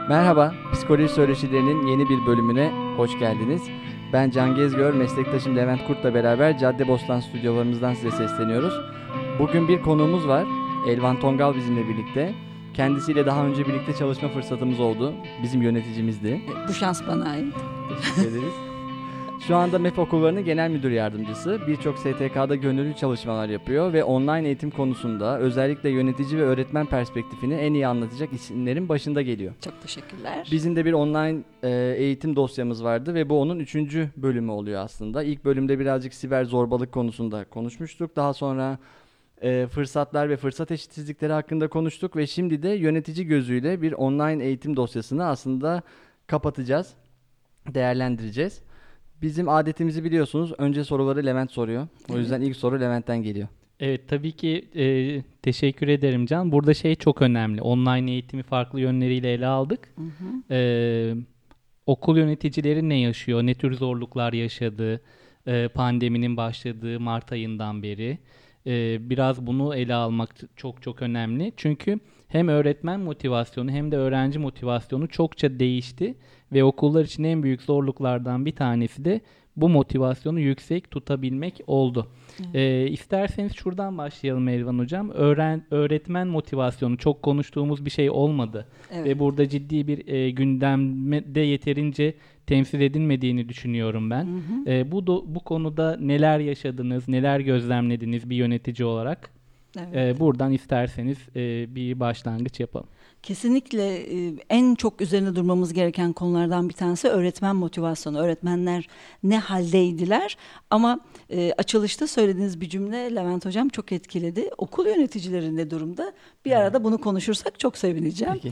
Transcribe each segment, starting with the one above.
Merhaba, Psikoloji Söyleşilerinin yeni bir bölümüne hoş geldiniz. Ben Can Gezgör, meslektaşım Levent Kurt'la beraber Caddebostan stüdyolarımızdan size sesleniyoruz. Bugün bir konuğumuz var, Elvan Tongal bizimle birlikte. Kendisiyle daha önce birlikte çalışma fırsatımız oldu, bizim yöneticimizdi. Bu şans bana ait. Teşekkür ederiz. Şu anda MEF okullarının genel müdür yardımcısı, birçok STK'da gönüllü çalışmalar yapıyor ve online eğitim konusunda özellikle yönetici ve öğretmen perspektifini en iyi anlatacak isimlerin başında geliyor. Çok teşekkürler. Bizim de bir online eğitim dosyamız vardı ve bu onun 3. bölümü oluyor aslında. İlk bölümde birazcık siber zorbalık konusunda konuşmuştuk. Daha sonra fırsatlar ve fırsat eşitsizlikleri hakkında konuştuk ve şimdi de yönetici gözüyle bir online eğitim dosyasını aslında kapatacağız, değerlendireceğiz. Bizim adetimizi biliyorsunuz. Önce soruları Levent soruyor. O yüzden ilk soru Levent'ten geliyor. Evet, tabii ki teşekkür ederim Can. Burada çok önemli. Online eğitimi farklı yönleriyle ele aldık. Hı hı. Okul yöneticileri ne yaşıyor, ne tür zorluklar yaşadı, pandeminin başladığı Mart ayından beri. Biraz bunu ele almak çok çok önemli. Çünkü hem öğretmen motivasyonu hem de öğrenci motivasyonu çokça değişti. Ve okullar için en büyük zorluklardan bir tanesi de bu motivasyonu yüksek tutabilmek oldu. İsterseniz şuradan başlayalım Elvan Hocam. Öğretmen motivasyonu çok konuştuğumuz bir şey olmadı. Evet. Ve burada ciddi bir gündemde yeterince temsil edilmediğini düşünüyorum ben. Hı hı. Bu konuda neler yaşadınız, neler gözlemlediniz bir yönetici olarak? Evet. Buradan isterseniz bir başlangıç yapalım. Kesinlikle en çok üzerine durmamız gereken konulardan bir tanesi öğretmen motivasyonu. Öğretmenler ne haldeydiler? Ama açılışta söylediğiniz bir cümle Levent Hocam çok etkiledi. Okul yöneticileri ne durumda? Bir arada bunu konuşursak çok sevineceğim. Peki.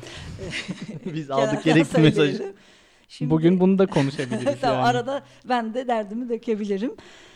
Biz aldık gerekli mesajı. Şimdi, bugün bunu da konuşabiliriz. tamam, yani. arada ben de derdimi dökebilirim.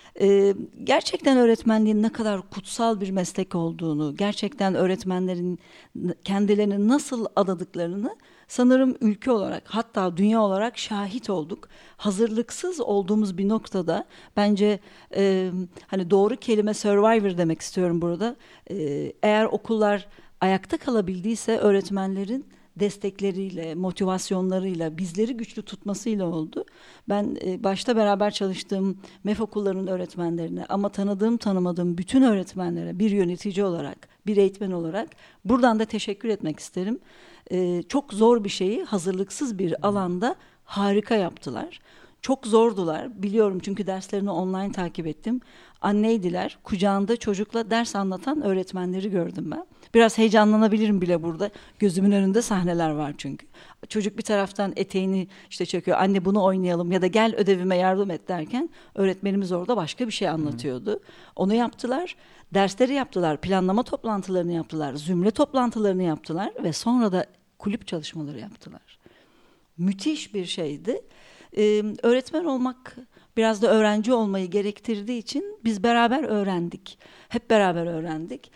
Gerçekten öğretmenliğin ne kadar kutsal bir meslek olduğunu, gerçekten öğretmenlerin kendilerini nasıl adadıklarını sanırım ülke olarak, hatta dünya olarak şahit olduk. Hazırlıksız olduğumuz bir noktada bence hani doğru kelime survivor demek istiyorum burada. Eğer okullar ayakta kalabildiyse öğretmenlerin destekleriyle, motivasyonlarıyla, bizleri güçlü tutmasıyla oldu. Ben başta beraber çalıştığım MEF okullarının öğretmenlerine ama tanımadığım bütün öğretmenlere bir yönetici olarak, bir eğitmen olarak buradan da teşekkür etmek isterim. Çok zor bir şeyi hazırlıksız bir alanda harika yaptılar. Çok zordular, biliyorum çünkü derslerini online takip ettim. Anneydiler, kucağında çocukla ders anlatan öğretmenleri gördüm ben. Biraz heyecanlanabilirim bile burada. Gözümün önünde sahneler var çünkü. Çocuk bir taraftan eteğini çekiyor. Anne bunu oynayalım ya da gel ödevime yardım et derken öğretmenimiz orada başka bir şey anlatıyordu. Onu yaptılar. Dersleri yaptılar. Planlama toplantılarını yaptılar. Zümre toplantılarını yaptılar ve sonra da kulüp çalışmaları yaptılar. Müthiş bir şeydi. Öğretmen olmak biraz da öğrenci olmayı gerektirdiği için biz beraber öğrendik. Hep beraber öğrendik.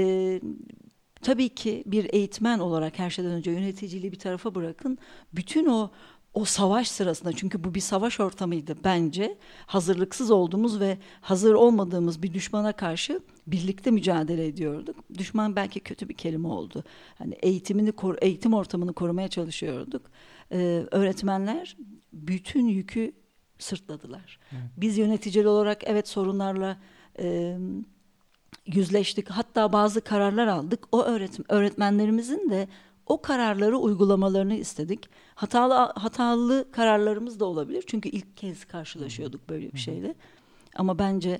Tabii ki bir eğitmen olarak her şeyden önce yöneticiliği bir tarafa bırakın. Bütün o savaş sırasında, çünkü bu bir savaş ortamıydı bence. Hazırlıksız olduğumuz ve hazır olmadığımız bir düşmana karşı birlikte mücadele ediyorduk. Düşman belki kötü bir kelime oldu. Hani eğitim ortamını korumaya çalışıyorduk. Öğretmenler bütün yükü sırtladılar. Evet. Biz yöneticiler olarak evet sorunlarla yüzleştik. Hatta bazı kararlar aldık. O öğretmenlerimizin de o kararları uygulamalarını istedik. Hatalı kararlarımız da olabilir. Çünkü ilk kez karşılaşıyorduk böyle bir şeyle. Ama bence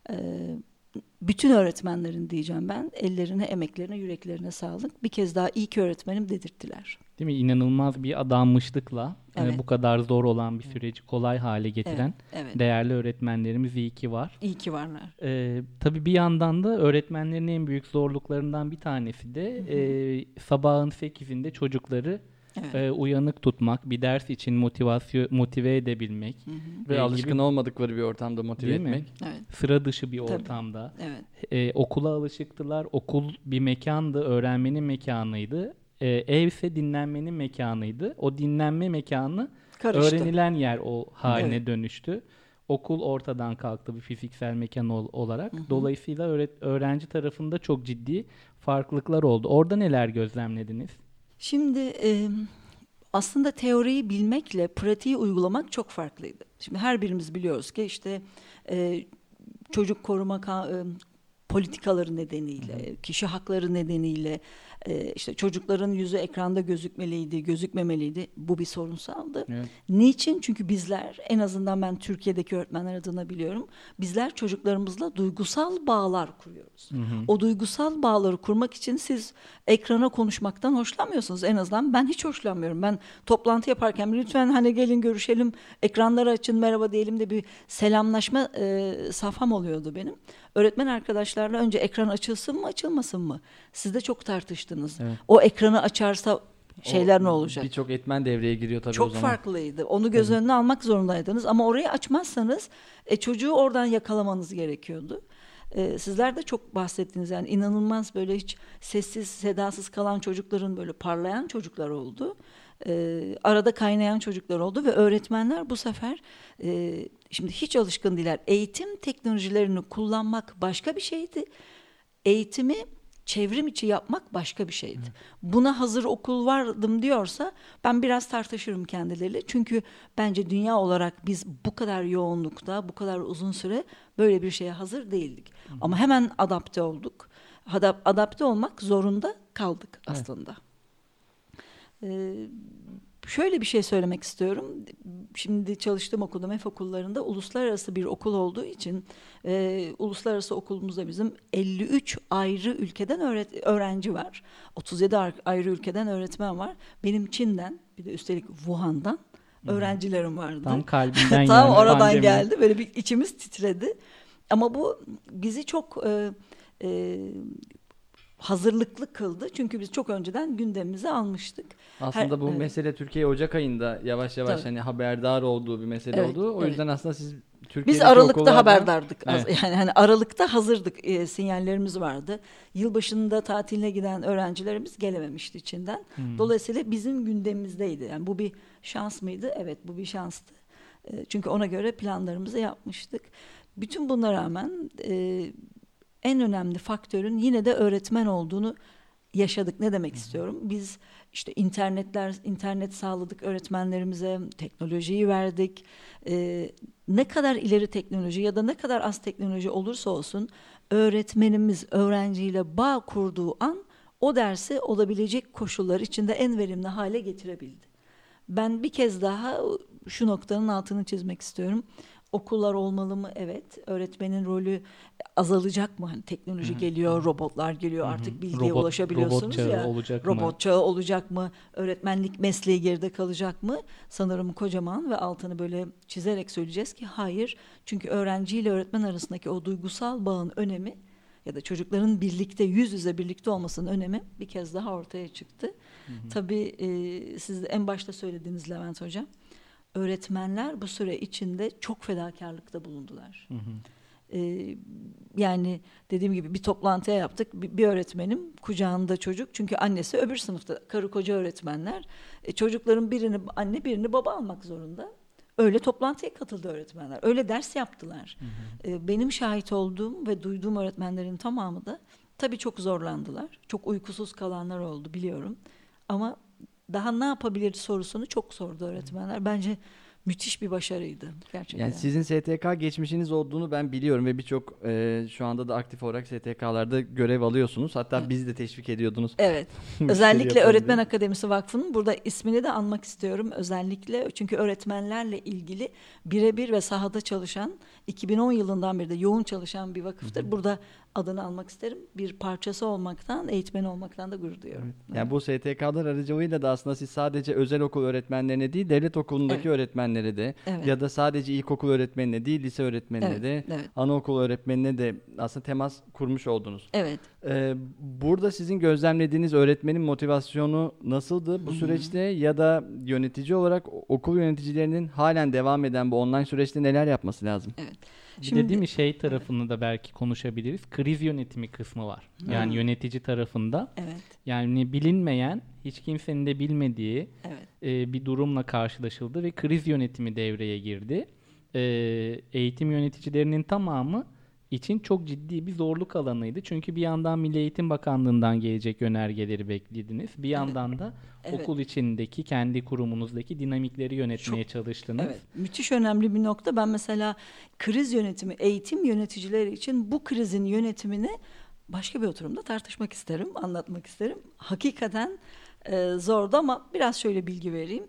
bütün öğretmenlerin diyeceğim ben, ellerine, emeklerine, yüreklerine sağlık. Bir kez daha iyi ki öğretmenim dedirttiler. Değil mi? İnanılmaz bir adanmışlıkla Evet. Bu kadar zor olan bir süreci kolay hale getiren evet. değerli öğretmenlerimiz iyi ki var. İyi ki varlar. Tabii bir yandan da öğretmenlerin en büyük zorluklarından bir tanesi de sabahın 8'inde çocukları uyanık tutmak, bir ders için motive edebilmek. Ve alışkın olmadıkları bir ortamda motive etmek. Evet. Sıra dışı bir ortamda. Evet. Okula alışıktılar. Okul bir mekandı, öğrenmenin mekanıydı. Evse dinlenmenin mekanıydı. O dinlenme mekanı karıştı. Öğrenilen yer o haline dönüştü. Okul ortadan kalktı bir fiziksel mekan olarak. Dolayısıyla öğrenci tarafında çok ciddi farklılıklar oldu. Orada neler gözlemlediniz? Şimdi aslında teoriyi bilmekle pratiği uygulamak çok farklıydı. Şimdi her birimiz biliyoruz ki işte çocuk koruma politikaları nedeniyle, kişi hakları nedeniyle işte çocukların yüzü ekranda gözükmeliydi, gözükmemeliydi. Bu bir sorunsaldı. Evet. Niçin? Çünkü bizler, en azından ben Türkiye'deki öğretmenler adına biliyorum, bizler çocuklarımızla duygusal bağlar kuruyoruz. O duygusal bağları kurmak için siz ekrana konuşmaktan hoşlanmıyorsunuz. En azından ben hiç hoşlanmıyorum. Ben toplantı yaparken lütfen hani gelin görüşelim, ekranları açın, merhaba diyelim de bir selamlaşma safham oluyordu benim. Öğretmen arkadaşlarla önce ekran açılsın mı açılmasın mı? Siz de çok tartıştınız. Evet. O ekranı açarsa şeyler ne olacak? Birçok etmen devreye giriyor tabii Çok o zaman. farklıydı. Onu göz önüne almak zorundaydınız. Ama orayı açmazsanız çocuğu oradan yakalamanız gerekiyordu. Sizler de çok bahsettiniz. Yani inanılmaz böyle hiç sessiz, sedasız kalan çocukların böyle parlayan çocuklar oldu. Arada kaynayan çocuklar oldu ve öğretmenler bu sefer şimdi hiç alışkın değiller. Eğitim teknolojilerini kullanmak başka bir şeydi. Eğitimi çevrim içi yapmak başka bir şeydi. Buna hazır okul vardım diyorsa ben biraz tartışırım kendileriyle. Çünkü bence dünya olarak biz bu kadar yoğunlukta, bu kadar uzun süre böyle bir şeye hazır değildik. Ama hemen adapte olduk. Adapte olmak zorunda kaldık aslında. Şöyle bir şey söylemek istiyorum. Şimdi çalıştığım okulda, MEF okullarında uluslararası bir okul olduğu için uluslararası okulumuzda bizim 53 ayrı ülkeden öğrenci var. 37 ayrı ülkeden öğretmen var. Benim Çin'den, bir de üstelik Wuhan'dan öğrencilerim vardı. Tam kalbinden Tam yani oradan pandemi. geldi. Böyle bir içimiz titredi. Ama bu bizi çok hazırlıklı kıldı. Çünkü biz çok önceden gündemimize almıştık. Aslında bu evet. mesele Türkiye Ocak ayında yavaş yavaş Tabii. hani haberdar olduğu bir mesele Evet, oldu. O evet. yüzden aslında siz Biz Türkiye'deki Aralık'ta okullarda- haberdardık. Evet. Yani hani Aralık'ta hazırdık. Sinyallerimiz vardı. Yılbaşında tatiline giden öğrencilerimiz gelememişti Çin'den. Dolayısıyla bizim gündemimizdeydi. Yani bu bir şans mıydı? Evet, bu bir şanstı. Çünkü ona göre planlarımızı yapmıştık. Bütün buna rağmen en önemli faktörün yine de öğretmen olduğunu yaşadık. Ne demek istiyorum? Biz işte internet sağladık öğretmenlerimize, teknolojiyi verdik. Ne kadar ileri teknoloji ya da ne kadar az teknoloji olursa olsun öğretmenimiz öğrenciyle bağ kurduğu an o dersi olabilecek koşullar içinde en verimli hale getirebildi. Ben bir kez daha şu noktanın altını çizmek istiyorum. Okullar olmalı mı? Evet. Öğretmenin rolü azalacak mı? Hani teknoloji geliyor, robotlar geliyor, artık bilgiye ulaşabiliyorsunuz robot çağı ya. olacak mı? Robot çağı olacak mı? Öğretmenlik mesleği geride kalacak mı? Sanırım kocaman ve altını böyle çizerek söyleyeceğiz ki hayır. Çünkü öğrenciyle öğretmen arasındaki o duygusal bağın önemi ya da çocukların birlikte, yüz yüze birlikte olmasının önemi bir kez daha ortaya çıktı. Tabii siz de en başta söylediğiniz Levent Hocam, öğretmenler bu süre içinde çok fedakarlıkta bulundular. Yani dediğim gibi bir toplantıya yaptık. Bir öğretmenim kucağında çocuk. Çünkü annesi öbür sınıfta karı koca öğretmenler. Çocukların birini anne birini baba almak zorunda. Öyle toplantıya katıldı öğretmenler. Öyle ders yaptılar. Benim şahit olduğum ve duyduğum öğretmenlerin tamamı da tabii çok zorlandılar. Çok uykusuz kalanlar oldu biliyorum. Ama daha ne yapabilir sorusunu çok sordu öğretmenler. Bence müthiş bir başarıydı gerçekten. Yani sizin STK geçmişiniz olduğunu ben biliyorum ve birçok şu anda da aktif olarak STK'larda görev alıyorsunuz. Hatta bizi de teşvik ediyordunuz. Evet. Özellikle Öğretmen Akademisi Vakfı'nın burada ismini de anmak istiyorum. Özellikle çünkü öğretmenlerle ilgili birebir ve sahada çalışan, 2010 yılından beri de yoğun çalışan bir vakıftır. Burada adını almak isterim. Bir parçası olmaktan, eğitmen olmaktan da gurur duyuyorum. Evet. Yani bu STK'lar aracılığıyla da aslında siz sadece özel okul öğretmenlerine değil, devlet okulundaki öğretmenlere de ya da sadece ilkokul öğretmenine değil, lise öğretmenine de, anaokul öğretmenine de aslında temas kurmuş oldunuz. Evet. Burada sizin gözlemlediğiniz öğretmenin motivasyonu nasıldı bu süreçte ya da yönetici olarak okul yöneticilerinin halen devam eden bu online süreçte neler yapması lazım? Evet. Şimdi değil mi şey tarafını da belki konuşabiliriz. Kriz yönetimi kısmı var. Yani yönetici tarafında. Evet. Yani bilinmeyen, hiç kimsenin de bilmediği bir durumla karşılaşıldı ve kriz yönetimi devreye girdi. Eğitim yöneticilerinin tamamı için çok ciddi bir zorluk alanıydı. Çünkü bir yandan Milli Eğitim Bakanlığı'ndan gelecek önergeleri beklediniz. Bir yandan da Evet. okul içindeki kendi kurumunuzdaki dinamikleri yönetmeye çalıştınız. Evet, müthiş önemli bir nokta. Ben mesela kriz yönetimi, eğitim yöneticileri için bu krizin yönetimini başka bir oturumda tartışmak isterim, anlatmak isterim. Hakikaten zordu ama biraz şöyle bilgi vereyim.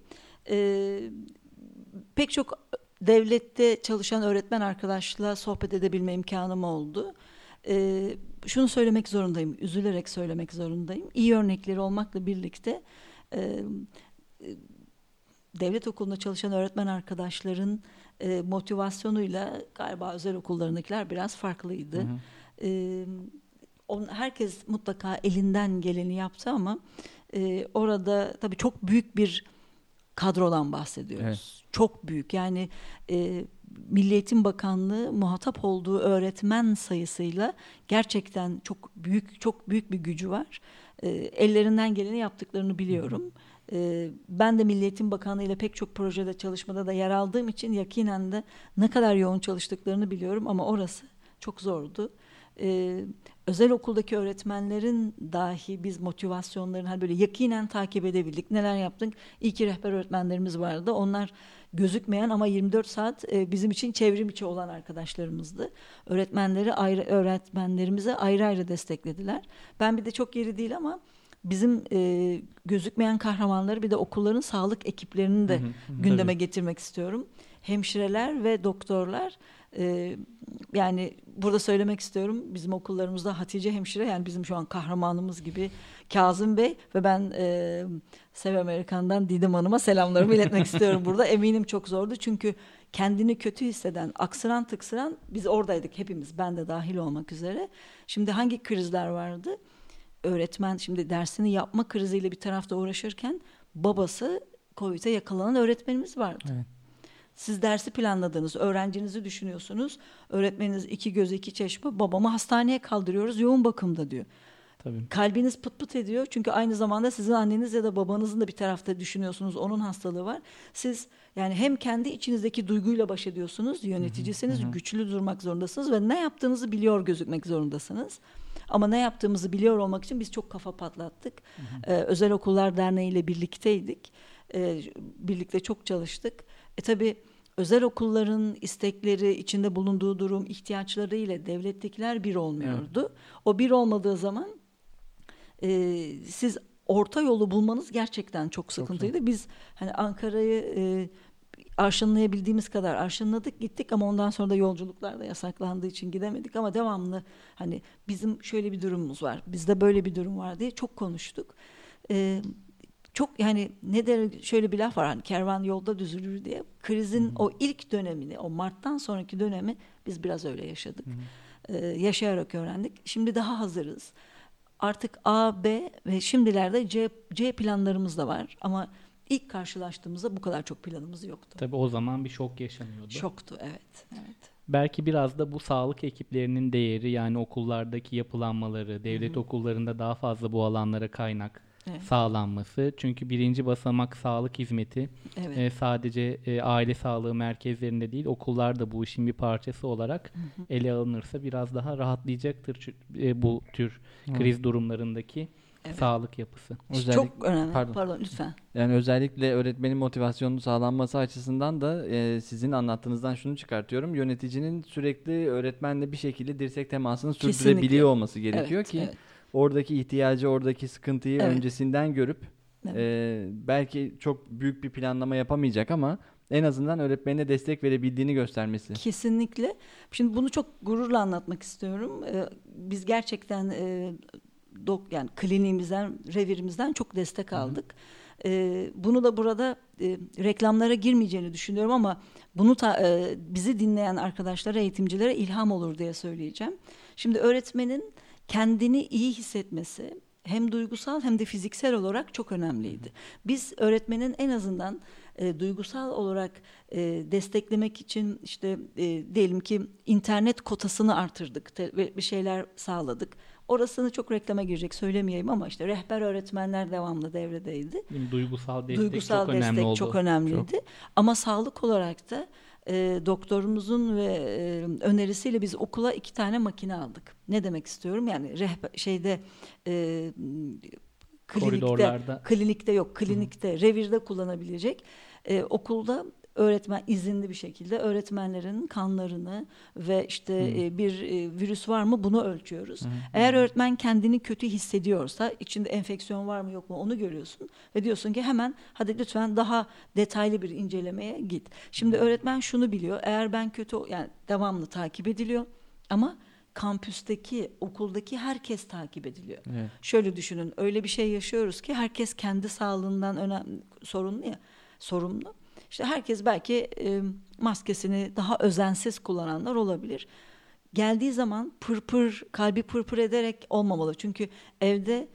Pek çok devlette çalışan öğretmen arkadaşla sohbet edebilme imkanım oldu. Şunu söylemek zorundayım, üzülerek söylemek zorundayım. İyi örnekleri olmakla birlikte devlet okulunda çalışan öğretmen arkadaşların motivasyonuyla galiba özel okullarındakiler biraz farklıydı. Hı hı. Herkes mutlaka elinden geleni yaptı ama orada tabii çok büyük bir kadrodan bahsediyoruz. Evet. Çok büyük. Yani Milli Eğitim Bakanlığı muhatap olduğu öğretmen sayısıyla gerçekten çok büyük bir gücü var. Ellerinden geleni yaptıklarını biliyorum. Ben de Milli Eğitim Bakanlığı ile pek çok projede çalışmada da yer aldığım için yakinen de ne kadar yoğun çalıştıklarını biliyorum ama orası çok zordu. Özel okuldaki öğretmenlerin dahi biz motivasyonlarını hani böyle yakinen takip edebildik. Neler yaptık? İyi ki rehber öğretmenlerimiz vardı. Onlar gözükmeyen ama 24 saat bizim için çevrim içi olan arkadaşlarımızdı. Öğretmenlerimize ayrı ayrı desteklediler. Ben bir de çok yeri değil ama bizim gözükmeyen kahramanları bir de okulların sağlık ekiplerini de gündeme getirmek istiyorum. Hemşireler ve doktorlar, yani burada söylemek istiyorum, bizim okullarımızda Hatice hemşire, yani bizim şu an kahramanımız gibi, Kazım Bey ve ben Sev Amerikan'dan Didem Hanım'a selamlarımı iletmek istiyorum burada. Eminim çok zordu çünkü kendini kötü hisseden, aksıran tıksıran, biz oradaydık hepimiz, ben de dahil olmak üzere. Şimdi hangi krizler vardı? Öğretmen şimdi dersini yapma kriziyle bir tarafta uğraşırken babası COVID'e yakalanan öğretmenimiz vardı. Evet. Siz dersi planladınız, öğrencinizi düşünüyorsunuz. Öğretmeniniz iki göz iki çeşme, babamı hastaneye kaldırıyoruz, yoğun bakımda diyor. Tabii. Kalbiniz pıt pıt ediyor çünkü aynı zamanda sizin anneniz ya da babanızın da bir tarafta düşünüyorsunuz, onun hastalığı var. Siz yani hem kendi içinizdeki duyguyla baş ediyorsunuz, yöneticisiniz, güçlü durmak zorundasınız ve ne yaptığınızı biliyor gözükmek zorundasınız. Ama ne yaptığımızı biliyor olmak için biz çok kafa patlattık. Özel Okullar Derneği ile birlikteydik. Birlikte çok çalıştık. Tabii özel okulların istekleri, içinde bulunduğu durum, ihtiyaçları ile devlettekiler bir olmuyordu. Evet. O bir olmadığı zaman siz orta yolu bulmanız gerçekten çok sıkıntıydı. Çok. Biz hani Ankara'yı arşınlayabildiğimiz kadar arşınladık, gittik ama ondan sonra da yolculuklar da yasaklandığı için gidemedik ama devamlı hani bizim şöyle bir durumumuz var, bizde böyle bir durum var diye çok konuştuk. Çok yani ne der, şöyle bir laf var, hani kervan yolda düzülür diye. Krizin o ilk dönemini, o Mart'tan sonraki dönemi biz biraz öyle yaşadık. Yaşayarak öğrendik. Şimdi daha hazırız. Artık A, B ve şimdilerde C planlarımız da var ama İlk karşılaştığımızda bu kadar çok planımız yoktu. Tabii o zaman bir şok yaşanıyordu. Şoktu, evet. Belki biraz da bu sağlık ekiplerinin değeri, yani okullardaki yapılanmaları, devlet okullarında daha fazla bu alanlara kaynak sağlanması. Çünkü birinci basamak sağlık hizmeti sadece aile sağlığı merkezlerinde değil, okullar da bu işin bir parçası olarak ele alınırsa biraz daha rahatlayacaktır bu tür kriz durumlarındaki sağlık yapısı. Çok önemli. Pardon lütfen. Yani özellikle öğretmenin motivasyonunu sağlanması açısından da sizin anlattığınızdan şunu çıkartıyorum. Yöneticinin sürekli öğretmenle bir şekilde dirsek temasını sürdürebiliyor olması gerekiyor ki oradaki ihtiyacı, oradaki sıkıntıyı öncesinden görüp belki çok büyük bir planlama yapamayacak ama en azından öğretmenine destek verebildiğini göstermesi. Kesinlikle. Şimdi bunu çok gururla anlatmak istiyorum. Biz gerçekten yani kliniğimizden, revirimizden çok destek aldık. Bunu da burada reklamlara girmeyeceğini düşünüyorum ama bunu bizi dinleyen arkadaşlara, eğitimcilere ilham olur diye söyleyeceğim. Şimdi öğretmenin kendini iyi hissetmesi hem duygusal hem de fiziksel olarak çok önemliydi. Biz öğretmenin en azından duygusal olarak desteklemek için işte diyelim ki internet kotasını artırdık ve bir şeyler sağladık. Orasını çok reklama girecek söylemeyeyim ama işte rehber öğretmenler devamlı devredeydi. Duygusal destek çok önemliydi. Ama sağlık olarak da doktorumuzun ve önerisiyle biz okula 2 tane makine aldık. Ne demek istiyorum? Yani e, Koridorlarda. klinikte, revirde kullanabilecek okulda öğretmen izinli bir şekilde öğretmenlerin kanlarını ve işte bir virüs var mı bunu ölçüyoruz. Eğer öğretmen kendini kötü hissediyorsa, içinde enfeksiyon var mı yok mu onu görüyorsun ve diyorsun ki hemen hadi lütfen daha detaylı bir incelemeye git. Şimdi öğretmen şunu biliyor. Eğer ben yani devamlı takip ediliyor ama kampüsteki, okuldaki herkes takip ediliyor. Evet. Şöyle düşünün, öyle bir şey yaşıyoruz ki herkes kendi sağlığından sorumlu. İşte herkes belki maskesini daha özensiz kullananlar olabilir. Geldiği zaman kalbi pırpır ederek olmamalı. Çünkü evde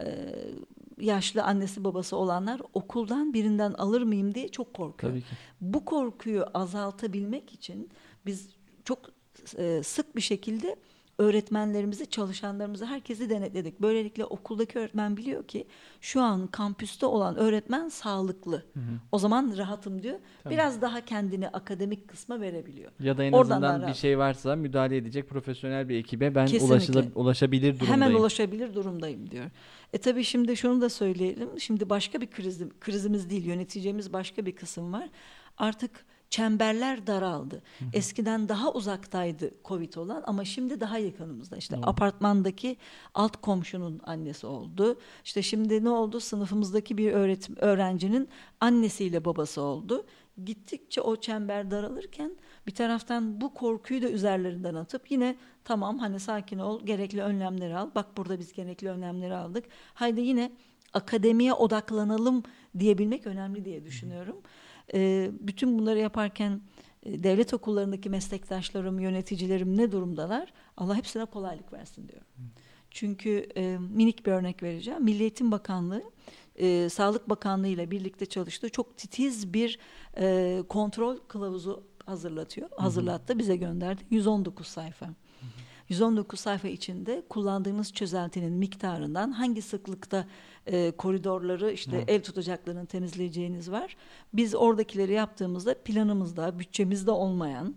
yaşlı annesi babası olanlar okuldan birinden alır mıyım diye çok korkuyor. Tabii ki. Bu korkuyu azaltabilmek için biz çok sık bir şekilde öğretmenlerimizi, çalışanlarımızı, herkesi denetledik. Böylelikle okuldaki öğretmen biliyor ki şu an kampüste olan öğretmen sağlıklı. O zaman rahatım diyor. Tabii. Biraz daha kendini akademik kısma verebiliyor. Ya da en Oradan azından daha bir şey varsa müdahale edecek profesyonel bir ekibe ben Kesinlikle. ulaşabilir durumdayım. Hemen ulaşabilir durumdayım diyor. Tabii şimdi şunu da söyleyelim. Şimdi başka bir krizimiz değil, yöneteceğimiz başka bir kısım var. Artık çemberler daraldı. Eskiden daha uzaktaydı Covid olan ama şimdi daha yakınımızda. İşte apartmandaki alt komşunun annesi oldu. İşte şimdi ne oldu? Sınıfımızdaki bir öğrencinin annesiyle babası oldu. Gittikçe o çember daralırken bir taraftan bu korkuyu da üzerlerinden atıp yine tamam hani sakin ol, gerekli önlemleri al. Bak burada biz gerekli önlemleri aldık. Haydi yine akademiye odaklanalım diyebilmek önemli diye düşünüyorum. Bütün bunları yaparken devlet okullarındaki meslektaşlarım, yöneticilerim ne durumdalar? Allah hepsine kolaylık versin diyorum. Çünkü minik bir örnek vereceğim. Milli Eğitim Bakanlığı, Sağlık Bakanlığı ile birlikte çalıştığı çok titiz bir kontrol kılavuzu hazırlattı, bize gönderdi. 119 sayfa. 119 sayfa içinde kullandığınız çözeltinin miktarından hangi sıklıkta koridorları işte el tutacaklarını temizleyeceğiniz var. Biz oradakileri yaptığımızda planımızda, bütçemizde olmayan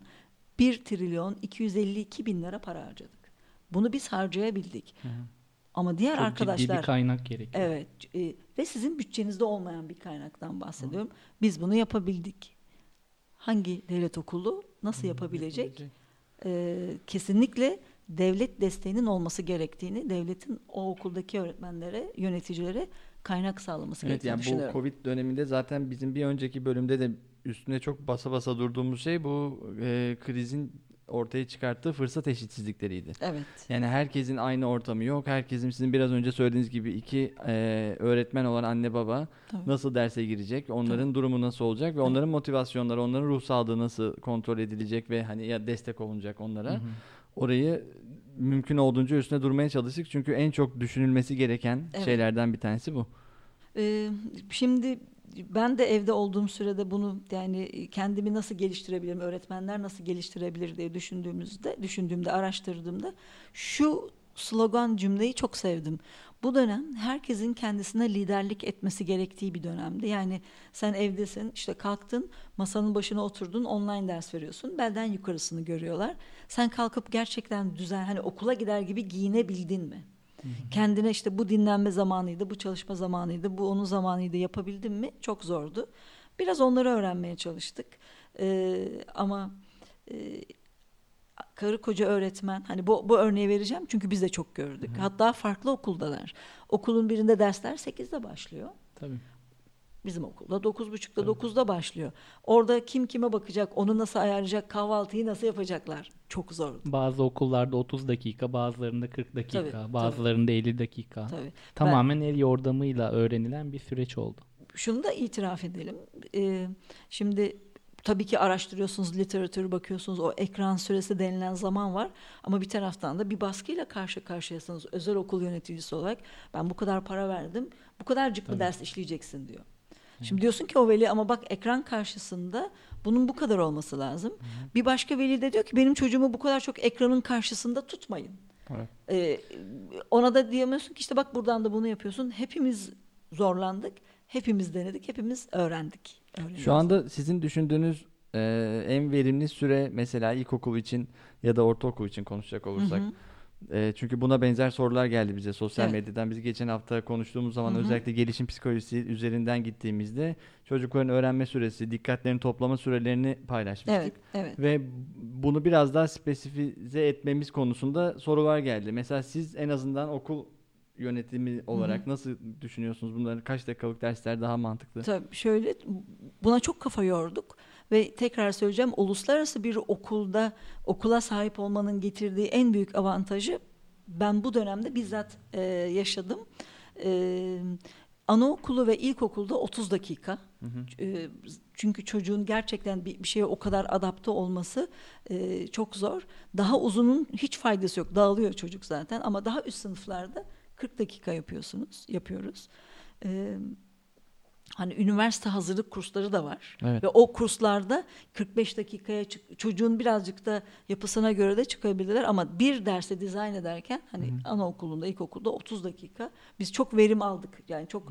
1.252.000 lira para harcadık. Bunu biz harcayabildik. Ama diğer Çok arkadaşlar... ciddi bir kaynak gerekiyor. Evet. Ve sizin bütçenizde olmayan bir kaynaktan bahsediyorum. Biz bunu yapabildik. Hangi devlet okulu nasıl yapabilecek? Kesinlikle devlet desteğinin olması gerektiğini, devletin o okuldaki öğretmenlere, yöneticilere kaynak sağlaması gerektiğini yani düşünüyorum. Bu Covid döneminde zaten bizim bir önceki bölümde de üstüne çok basa basa durduğumuz şey bu krizin ortaya çıkarttığı fırsat eşitsizlikleriydi. Evet. Yani herkesin aynı ortamı yok. Herkesin sizin biraz önce söylediğiniz gibi iki öğretmen olan anne baba nasıl derse girecek, onların durumu nasıl olacak ve onların motivasyonları, onların ruh sağlığı nasıl kontrol edilecek ve hani ya destek olunacak onlara. Orayı mümkün olduğunca üstüne durmaya çalıştık. Çünkü en çok düşünülmesi gereken şeylerden bir tanesi bu. Şimdi ben de evde olduğum sürede bunu yani kendimi nasıl geliştirebilirim, öğretmenler nasıl geliştirebilir diye düşündüğümde, araştırdığımda şu slogan cümleyi çok sevdim. Bu dönem herkesin kendisine liderlik etmesi gerektiği bir dönemdi. Yani sen evdesin, işte kalktın, masanın başına oturdun, online ders veriyorsun. Belden yukarısını görüyorlar. Sen kalkıp gerçekten hani okula gider gibi giyinebildin mi? Kendine işte bu dinlenme zamanıydı, bu çalışma zamanıydı, bu onun zamanıydı yapabildim mi? Çok zordu. Biraz onları öğrenmeye çalıştık. Ama karı koca öğretmen, hani bu örneği vereceğim çünkü biz de çok gördük. Hatta farklı okuldalar. Okulun birinde dersler 8'de başlıyor. Tabii. Bizim okulda 9.30'da 9'da başlıyor. Orada kim kime bakacak, onu nasıl ayarlayacak, kahvaltıyı nasıl yapacaklar? Çok zordu. Bazı okullarda 30 dakika, bazılarında 40 dakika, Tabii, bazılarında 50 dakika. Tabii. Tamamen el yordamıyla öğrenilen bir süreç oldu. Şunu da itiraf edelim. Şimdi tabii ki araştırıyorsunuz, literatürü bakıyorsunuz, o ekran süresi denilen zaman var. Ama bir taraftan da bir baskıyla karşı karşıyasınız. Özel okul yöneticisi olarak ben bu kadar para verdim, bu kadarcık mı ders işleyeceksin diyor. Şimdi diyorsun ki o veli ama bak ekran karşısında bunun bu kadar olması lazım. Bir başka veli de diyor ki benim çocuğumu bu kadar çok ekranın karşısında tutmayın. Ona da diyemiyorsun ki işte bak buradan da bunu yapıyorsun. Hepimiz zorlandık, hepimiz denedik, hepimiz öğrendik. Şu anda sizin düşündüğünüz en verimli süre mesela ilkokul için ya da ortaokul için konuşacak olursak. Çünkü buna benzer sorular geldi bize sosyal Evet. medyadan. Biz geçen hafta konuştuğumuz zaman Hı hı. özellikle gelişim psikolojisi üzerinden gittiğimizde çocukların öğrenme süresi, dikkatlerini toplama sürelerini paylaşmıştık. Evet, evet. Ve bunu biraz daha spesifize etmemiz konusunda sorular geldi. Mesela siz en azından okul yönetimi olarak nasıl düşünüyorsunuz? Bunların kaç dakikalık dersler daha mantıklı? Tabii şöyle, buna çok kafa yorduk ve tekrar söyleyeceğim, uluslararası bir okula sahip olmanın getirdiği en büyük avantajı ben bu dönemde bizzat yaşadım. Anaokulu ve ilkokulda 30 dakika. Çünkü çocuğun gerçekten bir şeye o kadar adapte olması çok zor. Daha uzunun hiç faydası yok. Dağılıyor çocuk zaten, ama daha üst sınıflarda 40 dakika yapıyoruz. Hani üniversite hazırlık kursları da var. Evet. Ve o kurslarda 45 dakikaya çocuğun birazcık da yapısına göre de çıkabilirler, ama bir derse dizayn ederken hani anaokulunda, ilkokulda 30 dakika biz çok verim aldık. Yani çok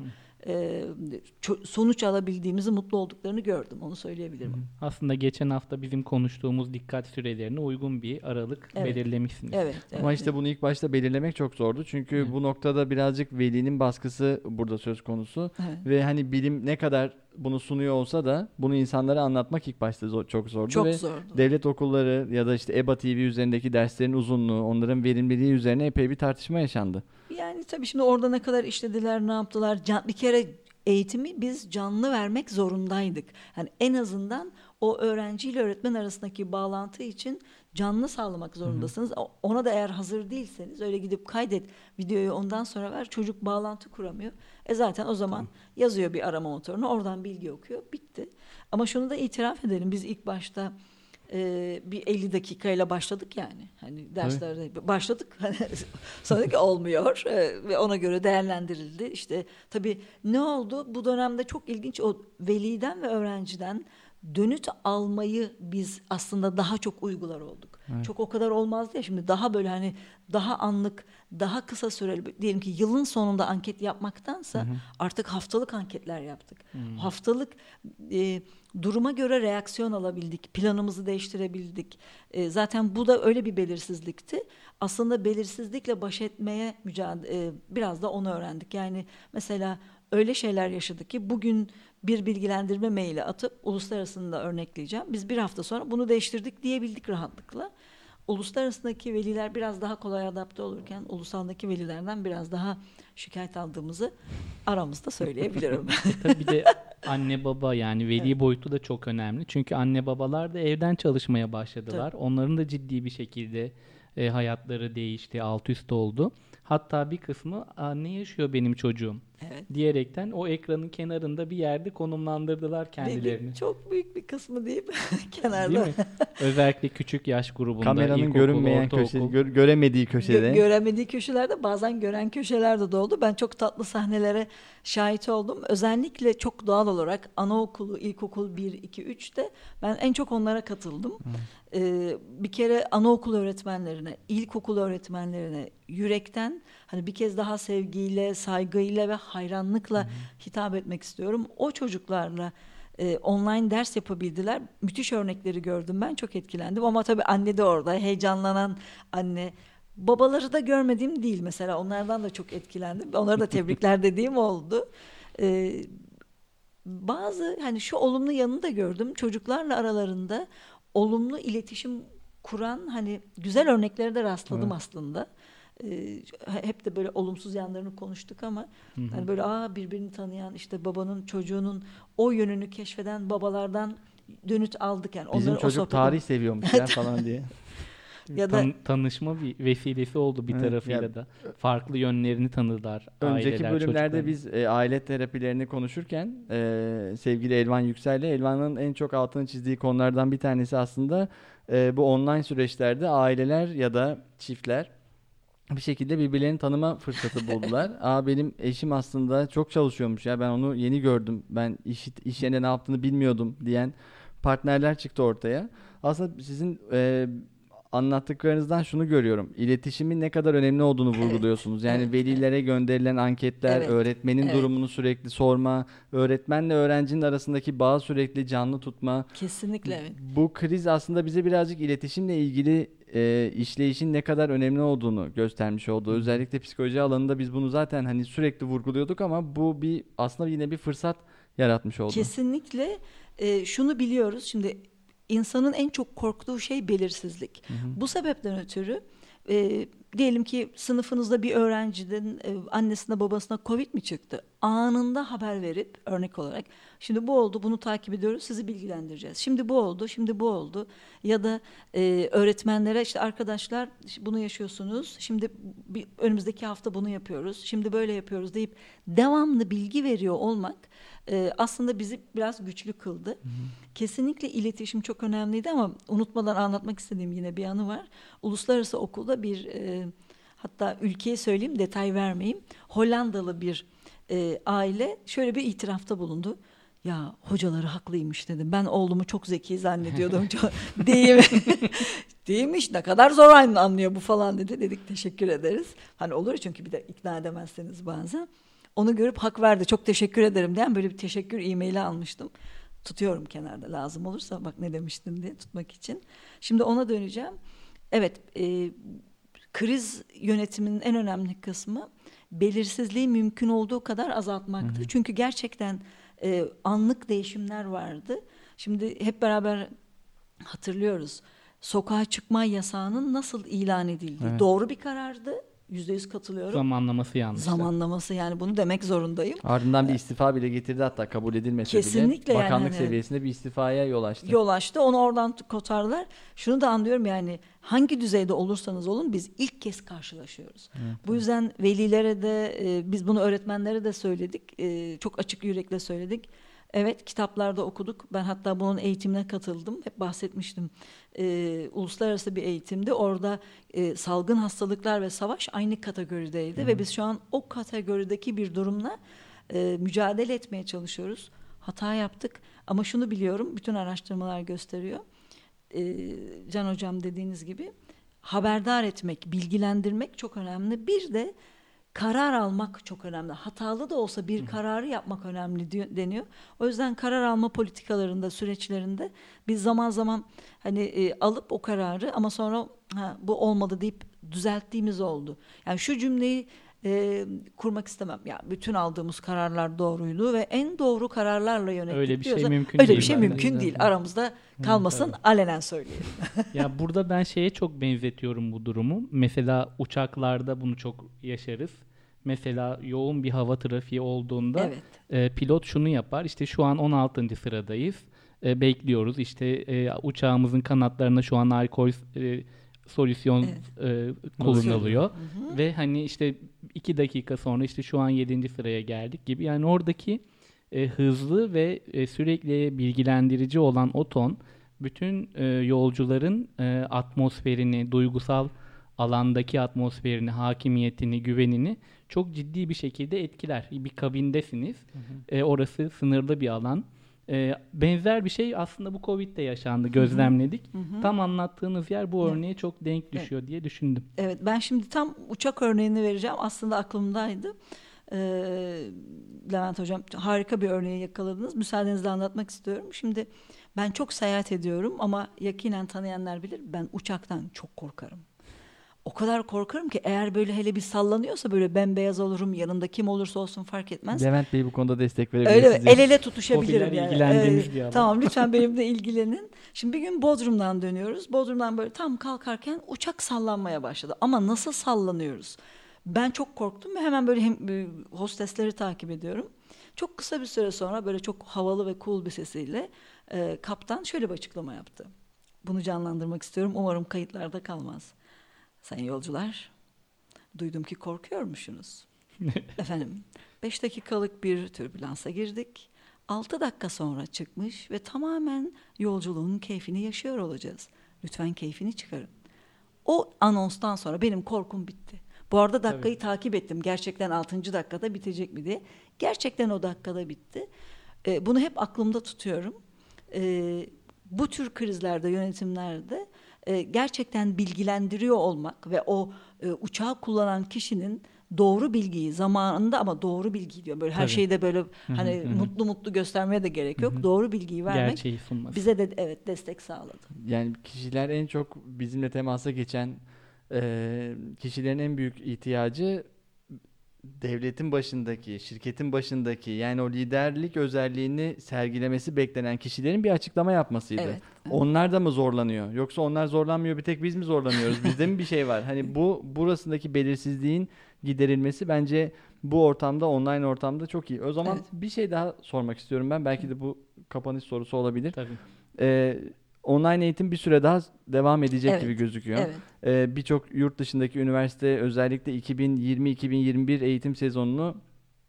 sonuç alabildiğimizi, mutlu olduklarını gördüm. Onu söyleyebilirim. Aslında geçen hafta bizim konuştuğumuz dikkat sürelerine uygun bir aralık belirlemişsiniz. Evet. Ama işte bunu ilk başta belirlemek çok zordu. Çünkü bu noktada birazcık velinin baskısı burada söz konusu. Evet. Ve hani bilim ne kadar bunu sunuyor olsa da bunu insanlara anlatmak ilk başta çok zordu. Çok ve zordu. Devlet okulları ya da işte EBA TV üzerindeki derslerin uzunluğu, onların verimliliği üzerine epey bir tartışma yaşandı. Yani tabii şimdi orada ne kadar işlediler, ne yaptılar? Bir kere eğitimi biz canlı vermek zorundaydık. Yani en azından o öğrenciyle öğretmen arasındaki bağlantı için canlı sağlamak zorundasınız. Ona da eğer hazır değilseniz öyle gidip kaydet videoyu, ondan sonra ver, çocuk bağlantı kuramıyor. Zaten o zaman yazıyor bir arama motoruna, oradan bilgi okuyor, bitti. Ama şunu da itiraf edelim, biz ilk başta bir 50 dakikayla başladık yani. Hani derslerde başladık. Sonra ki olmuyor ve ona göre değerlendirildi. İşte tabii ne oldu? Bu dönemde çok ilginç, o veliden ve öğrenciden dönüt almayı biz aslında daha çok uygular olduk. Evet. Çok o kadar olmazdı ya, şimdi daha böyle hani daha anlık, daha kısa süreli, diyelim ki yılın sonunda anket yapmaktansa artık haftalık anketler yaptık. Haftalık duruma göre reaksiyon alabildik, planımızı değiştirebildik. Zaten bu da öyle bir belirsizlikti. Aslında belirsizlikle baş etmeye biraz da onu öğrendik. Yani mesela öyle şeyler yaşadık ki bugün bir bilgilendirme maili atıp uluslararasını da örnekleyeceğim. Biz bir hafta sonra bunu değiştirdik diyebildik rahatlıkla. Uluslararasındaki veliler biraz daha kolay adapte olurken ulusaldaki velilerden biraz daha şikayet aldığımızı aramızda söyleyebilirim. Tabii bir de anne baba, yani veli boyutu da çok önemli. Çünkü anne babalar da evden çalışmaya başladılar. Tabii. Onların da ciddi bir şekilde hayatları değişti, alt üst oldu. Hatta bir kısmı ne yaşıyor benim çocuğum Evet. diyerekten o ekranın kenarında bir yerde konumlandırdılar kendilerini. Çok büyük bir kısmı değil mi? Kenarda. Değil mi? Özellikle küçük yaş grubunda, Kameranın ilkokul, görünmeyen ortaokul. göremediği köşede. Göremediği köşelerde, bazen gören köşelerde de oldu. Ben çok tatlı sahnelere şahit oldum. Özellikle çok doğal olarak anaokulu, ilkokul 1, 2, 3'te ben en çok onlara katıldım. Bir kere anaokul öğretmenlerine, ilkokul öğretmenlerine yürekten hani bir kez daha sevgiyle, saygıyla ve hayranlıkla hitap etmek istiyorum. O çocuklarla online ders yapabildiler. Müthiş örnekleri gördüm ben. Çok etkilendim. Ama tabii anne de orada. Heyecanlanan anne. Babaları da görmediğim değil mesela. Onlardan da çok etkilendim. Onlara da tebrikler dediğim oldu. Bazı hani şu olumlu yanını da gördüm. Çocuklarla aralarında olumlu iletişim kuran hani güzel örneklere de rastladım aslında. Hep de böyle olumsuz yanlarını konuştuk ama hani böyle birbirini tanıyan, işte babanın çocuğunun o yönünü keşfeden babalardan dönüt aldık yani. Bizim Onları, çocuk tarih seviyormuş ya falan diye. Ya da tanışma bir vesilesi oldu bir tarafıyla da. Farklı yönlerini tanıdılar Önceki aileler, bölümlerde çocukların. biz aile terapilerini konuşurken sevgili Elvan Yüksel'le Elvan'ın en çok altını çizdiği konulardan bir tanesi aslında bu online süreçlerde aileler ya da çiftler bir şekilde birbirlerini tanıma fırsatı buldular. Benim eşim aslında çok çalışıyormuş ya, ben onu yeni gördüm, ben iş yerinde ne yaptığını bilmiyordum diyen partnerler çıktı ortaya. Aslında sizin anlattıklarınızdan şunu görüyorum. İletişimin ne kadar önemli olduğunu vurguluyorsunuz. Yani evet, velilere gönderilen anketler, Evet, öğretmenin evet. durumunu sürekli sorma, öğretmenle öğrencinin arasındaki bağı sürekli canlı tutma. Kesinlikle evet. Bu kriz aslında bize birazcık iletişimle ilgili işleyişin ne kadar önemli olduğunu göstermiş oldu. Özellikle psikoloji alanında biz bunu zaten hani sürekli vurguluyorduk ama bu bir aslında yine bir fırsat yaratmış oldu. Kesinlikle şunu biliyoruz. Şimdi insanın en çok korktuğu şey belirsizlik. Bu sebepten ötürü diyelim ki sınıfınızda bir öğrencinin annesine babasına Covid mi çıktı? Anında haber verip örnek olarak şimdi bu oldu, bunu takip ediyoruz, sizi bilgilendireceğiz. Şimdi bu oldu, şimdi bu oldu. Ya da öğretmenlere işte arkadaşlar bunu yaşıyorsunuz. Şimdi önümüzdeki hafta bunu yapıyoruz. Şimdi böyle yapıyoruz deyip devamlı bilgi veriyor olmak aslında bizi biraz güçlü kıldı. Kesinlikle iletişim çok önemliydi ama unutmadan anlatmak istediğim yine bir anı var. Uluslararası okulda bir hatta ülkeyi söyleyeyim, detay vermeyeyim. Hollandalı bir aile şöyle bir itirafta bulundu. Ya hocaları haklıymış dedim. Ben oğlumu çok zeki zannediyordum. Değil mi? Değilmiş, ne kadar zor anlıyor bu falan dedi. Dedik teşekkür ederiz. Hani olur çünkü bir de ikna edemezseniz bazen. Onu görüp hak verdi. Çok teşekkür ederim diyen böyle bir teşekkür e-maili almıştım. Tutuyorum kenarda lazım olursa bak ne demiştin diye tutmak için. Şimdi ona döneceğim. Evet, kriz yönetiminin en önemli kısmı belirsizliği mümkün olduğu kadar azaltmaktı. Çünkü gerçekten anlık değişimler vardı. Şimdi hep beraber hatırlıyoruz. Sokağa çıkma yasağının nasıl ilan edildiği. Evet. Doğru bir karardı. %100 katılıyorum. Zamanlaması yanlış. Zamanlaması yani bunu demek zorundayım. Ardından bir istifa bile getirdi, hatta kabul edilmese Kesinlikle bile yani bakanlık hani- seviyesinde bir istifaya yol açtı. Yol açtı. Onu oradan kotarlar. Şunu da anlıyorum yani hangi düzeyde olursanız olun biz ilk kez karşılaşıyoruz. Bu yüzden velilere de biz bunu öğretmenlere de söyledik. Çok açık yürekle söyledik. Evet, kitaplarda okuduk. Ben hatta bunun eğitimine katıldım. Hep bahsetmiştim. Uluslararası bir eğitimdi. Orada salgın hastalıklar ve savaş aynı kategorideydi. Ve biz şu an o kategorideki bir durumla mücadele etmeye çalışıyoruz. Hata yaptık ama şunu biliyorum, bütün araştırmalar gösteriyor. Can Hocam dediğiniz gibi haberdar etmek, bilgilendirmek çok önemli. Bir de karar almak çok önemli. Hatalı da olsa bir kararı yapmak önemli deniyor. O yüzden karar alma politikalarında, süreçlerinde biz zaman zaman hani alıp o kararı ama sonra bu olmadı deyip düzelttiğimiz oldu. Yani şu cümleyi kurmak istemem. Ya bütün aldığımız kararlar doğruydu ve en doğru kararlarla yönettik Öyle bir şey diyorsa, mümkün öyle değil bir şey bence mümkün de. değil. Aramızda kalmasın, alenen söyleyelim. Ya burada ben şeye çok benzetiyorum bu durumu. Mesela uçaklarda bunu çok yaşarız. Mesela yoğun bir hava trafiği olduğunda pilot şunu yapar. İşte şu an 16. sıradayız. Bekliyoruz. İşte uçağımızın kanatlarına şu an alkol solüsyon kullanılıyor. Ve hani işte 2 dakika sonra işte şu an 7. sıraya geldik gibi. Yani oradaki hızlı ve sürekli bilgilendirici olan o ton bütün yolcuların atmosferini, duygusal alandaki atmosferini, hakimiyetini, güvenini çok ciddi bir şekilde etkiler. Bir kabindesiniz. Orası sınırlı bir alan. Benzer bir şey aslında bu Covid'de yaşandı, gözlemledik. Tam anlattığınız yer bu örneğe çok denk düşüyor diye düşündüm. Evet, ben şimdi tam uçak örneğini vereceğim. Aslında aklımdaydı. Levent Hocam harika bir örneği yakaladınız. Müsaadenizle anlatmak istiyorum. Şimdi ben çok seyahat ediyorum ama yakinen tanıyanlar bilir. Ben uçaktan çok korkarım. O kadar korkarım ki eğer böyle hele bir sallanıyorsa böyle bembeyaz olurum. Yanında kim olursa olsun fark etmez. Levent Bey bu konuda destek verebilir Öyle size. el ele tutuşabilirim Popüler yani. ilgilendiğimiz bir alan. Tamam, lütfen benimle ilgilenin. Şimdi bir gün Bodrum'dan dönüyoruz. Bodrum'dan böyle tam kalkarken uçak sallanmaya başladı. Ama nasıl sallanıyoruz? Ben çok korktum ve hemen böyle hostesleri takip ediyorum. Çok kısa bir süre sonra böyle çok havalı ve cool bir sesiyle kaptan şöyle bir açıklama yaptı. Bunu canlandırmak istiyorum. Umarım kayıtlarda kalmaz. Sayın yolcular, duydum ki korkuyormuşsunuz. Efendim, 5 dakikalık bir türbülansa girdik. 6 dakika sonra çıkmış ve tamamen yolculuğun keyfini yaşıyor olacağız. Lütfen keyfini çıkarın. O anonstan sonra benim korkum bitti. Bu arada dakikayı takip ettim. Gerçekten 6. dakikada bitecek mi diye. Gerçekten o dakikada bitti. Bunu hep aklımda tutuyorum. Bu tür krizlerde, yönetimlerde gerçekten bilgilendiriyor olmak ve o uçağı kullanan kişinin doğru bilgiyi zamanında, ama doğru bilgi diyor. Böyle her Tabii. şeyi de böyle hani mutlu mutlu göstermeye de gerek yok. Doğru bilgiyi vermek Gerçeği sunması. bize de evet destek sağladı. Yani kişiler en çok bizimle temasa geçen kişilerin en büyük ihtiyacı devletin başındaki, şirketin başındaki, yani o liderlik özelliğini sergilemesi beklenen kişilerin bir açıklama yapmasıydı. Evet. Onlar da mı zorlanıyor? Yoksa onlar zorlanmıyor, bir tek biz mi zorlanıyoruz? Bizde mi bir şey var? Hani burasındaki belirsizliğin giderilmesi bence bu ortamda, online ortamda çok iyi. O zaman Evet. bir şey daha sormak istiyorum ben. Belki de bu kapanış sorusu olabilir. Tabii. Online eğitim bir süre daha devam edecek Evet. gibi gözüküyor. Evet. Birçok yurt dışındaki üniversite özellikle 2020-2021 eğitim sezonunu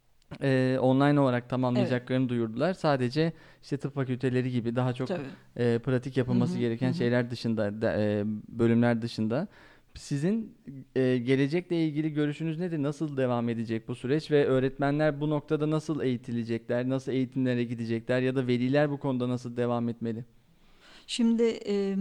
online olarak tamamlayacaklarını duyurdular. Sadece işte tıp fakülteleri gibi daha çok Tabii. pratik yapılması gereken şeyler dışında, bölümler dışında. Sizin gelecekle ilgili görüşünüz nedir? Nasıl devam edecek bu süreç ve öğretmenler bu noktada nasıl eğitilecekler? Nasıl eğitimlere gidecekler? Ya da veliler bu konuda nasıl devam etmeli? Şimdi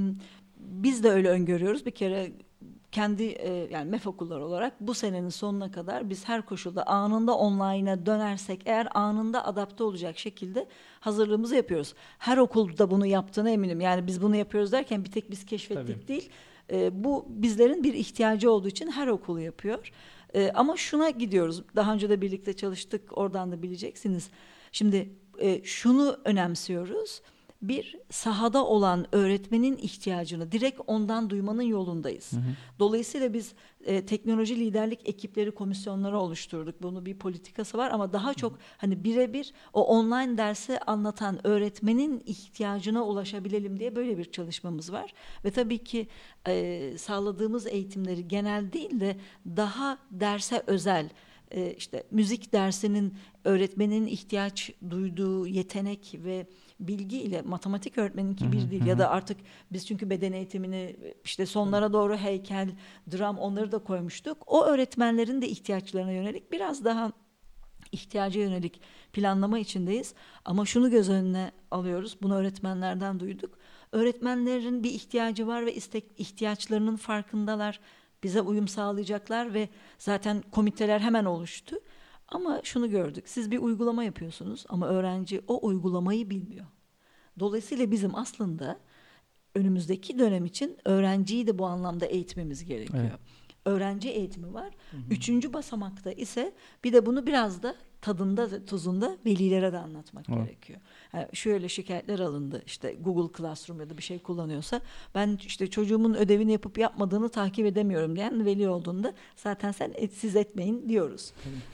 biz de öyle öngörüyoruz. Bir kere kendi yani MEF okulları olarak bu senenin sonuna kadar biz her koşulda anında online'a dönersek eğer anında adapte olacak şekilde hazırlığımızı yapıyoruz. Her okulda bunu yaptığına eminim. Yani biz bunu yapıyoruz derken bir tek biz keşfettik Tabii. değil. Bu bizlerin bir ihtiyacı olduğu için her okulu yapıyor. Ama şuna gidiyoruz. Daha önce de birlikte çalıştık. Oradan da bileceksiniz. Şimdi şunu önemsiyoruz. Bir, sahada olan öğretmenin ihtiyacını direkt ondan duymanın yolundayız. Dolayısıyla biz teknoloji liderlik ekipleri, komisyonları oluşturduk. Bunun bir politikası var ama daha çok hani birebir o online dersi anlatan öğretmenin ihtiyacına ulaşabilelim diye böyle bir çalışmamız var. Ve tabii ki sağladığımız eğitimleri genel değil de daha derse özel, işte müzik dersinin öğretmenin ihtiyaç duyduğu yetenek ve bilgi ile matematik öğretmeninki bir değil. Ya da artık biz çünkü beden eğitimini işte sonlara doğru heykel, dram onları da koymuştuk. O öğretmenlerin de ihtiyaçlarına yönelik biraz daha ihtiyaca yönelik planlama içindeyiz. Ama şunu göz önüne alıyoruz. Bunu öğretmenlerden duyduk. Öğretmenlerin bir ihtiyacı var ve ihtiyaçlarının farkındalar. Bize uyum sağlayacaklar ve zaten komiteler hemen oluştu. Ama şunu gördük. Siz bir uygulama yapıyorsunuz ama öğrenci o uygulamayı bilmiyor. Dolayısıyla bizim aslında önümüzdeki dönem için öğrenciyi de bu anlamda eğitmemiz gerekiyor. Evet. Öğrenci eğitimi var. Üçüncü basamakta ise bir de bunu biraz da tadında tuzunda velilere de anlatmak gerekiyor. Yani şöyle şikayetler alındı. İşte Google Classroom ya da bir şey kullanıyorsa ben işte çocuğumun ödevini yapıp yapmadığını takip edemiyorum diyen veli olduğunda zaten siz etmeyin diyoruz.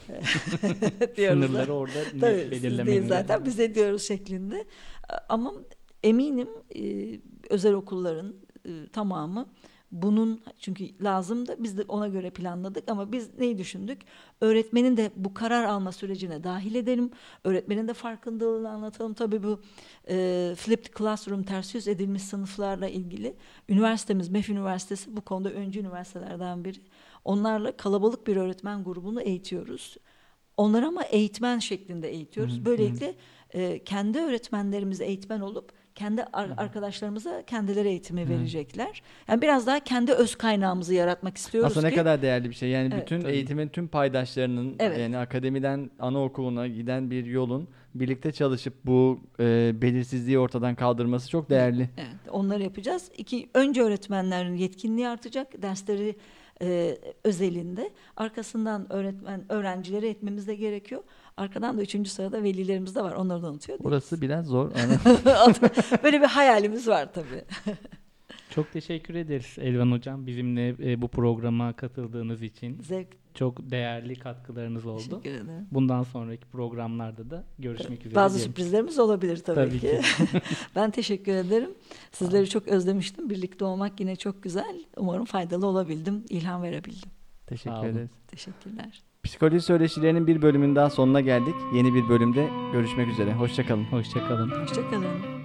diyoruz Sınırları da. orada Tabii, belirlemenin. siz değil zaten biz ediyoruz şeklinde. Ama eminim özel okulların tamamı bunun, çünkü lazım da biz de ona göre planladık ama biz neyi düşündük? Öğretmenin de bu karar alma sürecine dahil edelim. Öğretmenin de farkındalığını anlatalım. Tabii bu flipped classroom, ters yüz edilmiş sınıflarla ilgili üniversitemiz, MEF Üniversitesi bu konuda öncü üniversitelerden biri. Onlarla kalabalık bir öğretmen grubunu eğitiyoruz. Onları ama eğitmen şeklinde eğitiyoruz. Böylelikle kendi öğretmenlerimiz eğitmen olup kendi arkadaşlarımıza kendileri eğitimi verecekler. Yani biraz daha kendi öz kaynağımızı yaratmak istiyoruz. Aslında ki ne kadar değerli bir şey. Yani Evet, bütün tabii. eğitimin tüm paydaşlarının yani akademiden anaokuluna giden bir yolun birlikte çalışıp bu belirsizliği ortadan kaldırması çok değerli. Evet, onları yapacağız. Önce öğretmenlerin yetkinliği artacak. Dersleri özelinde. Arkasından öğrencileri eğitmemiz de gerekiyor. Arkadan da 3. sırada velilerimiz de var. Onları da unutuyor değiliz. Orası biraz zor. Böyle bir hayalimiz var tabii. Çok teşekkür ederiz Elvan Hocam. Bizimle bu programa katıldığınız için. Zevk. Çok değerli katkılarınız oldu. Teşekkür ederim. Bundan sonraki programlarda da görüşmek üzere. Bazı diyelim. sürprizlerimiz olabilir tabii ki. ki. Ben teşekkür ederim. Sizleri çok özlemiştim. Birlikte olmak yine çok güzel. Umarım faydalı olabildim, ilham verebildim. Teşekkür ederiz. Teşekkürler. Psikoloji Söyleşilerinin bir bölümünün daha sonuna geldik. Yeni bir bölümde görüşmek üzere. Hoşça kalın. Hoşça kalın. Hoşça kalın.